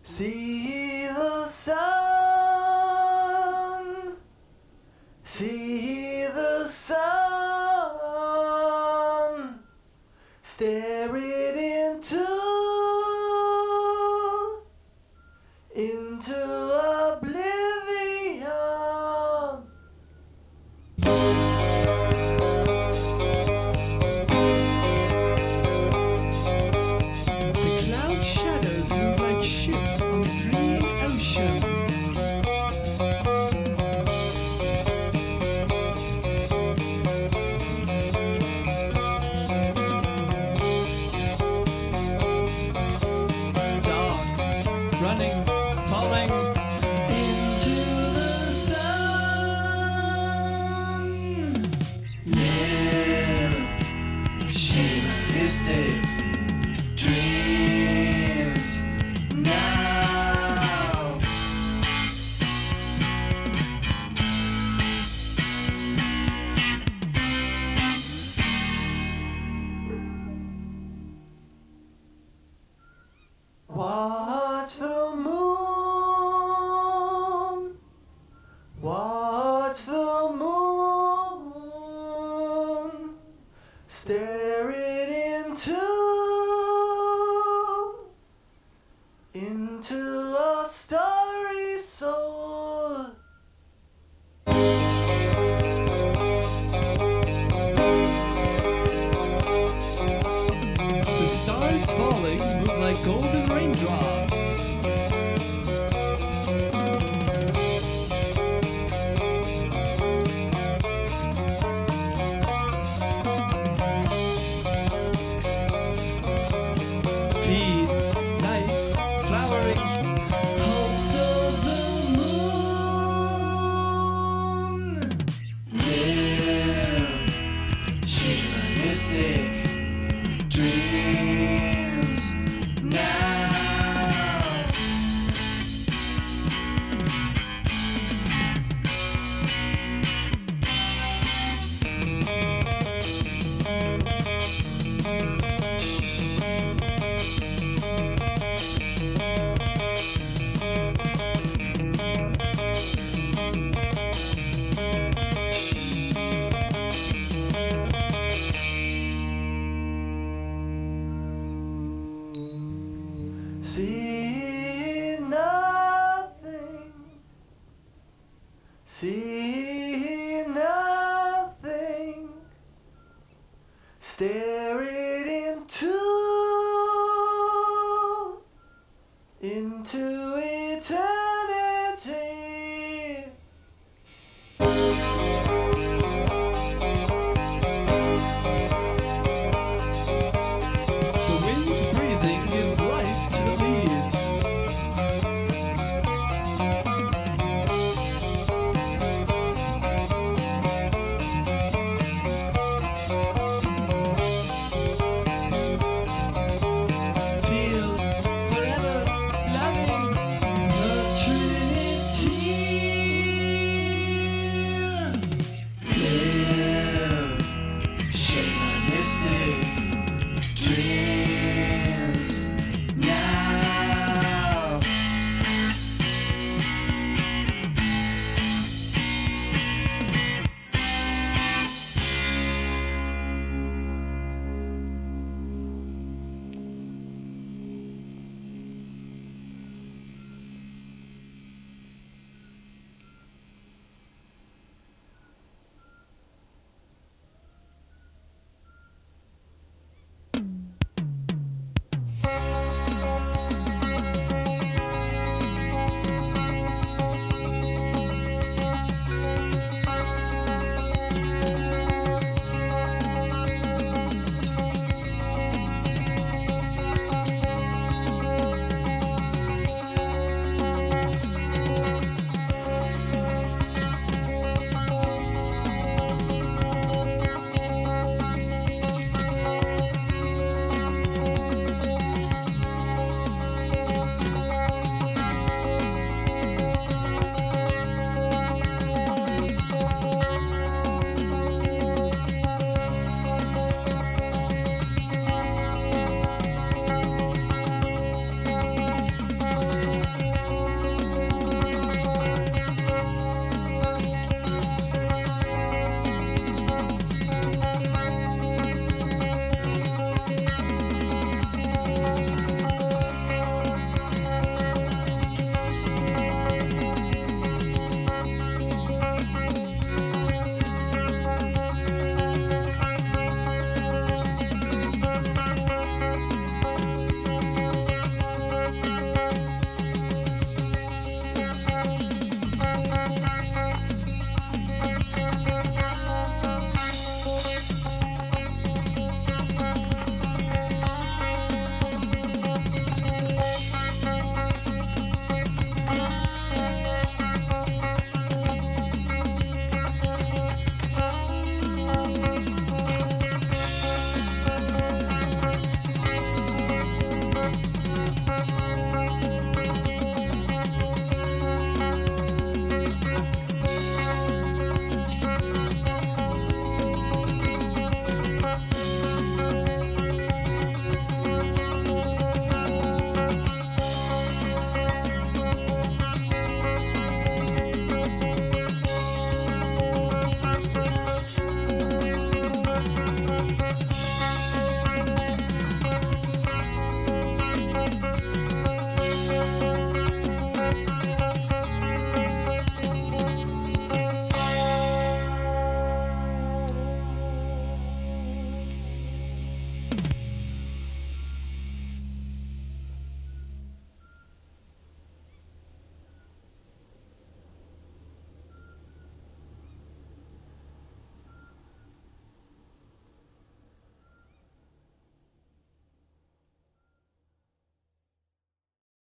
See the sun, see the sun, stare it into oblivion. The cloud shadows move like ships on a green ocean. Dark, running, falling Into the sun. Live shamanistic dreams now. Watch the moon. Watch the moon. Stare it into a starry soul. The stars falling move like golden raindrops. Feed, nights, flowering, Hopes of the moon. Live shamanistic dreams now. See nothing, see nothing, stare it into eternity. the wind's breathing gives life to the leaves. Feel forever's loving. The Trinity. Live shamanistic dreams.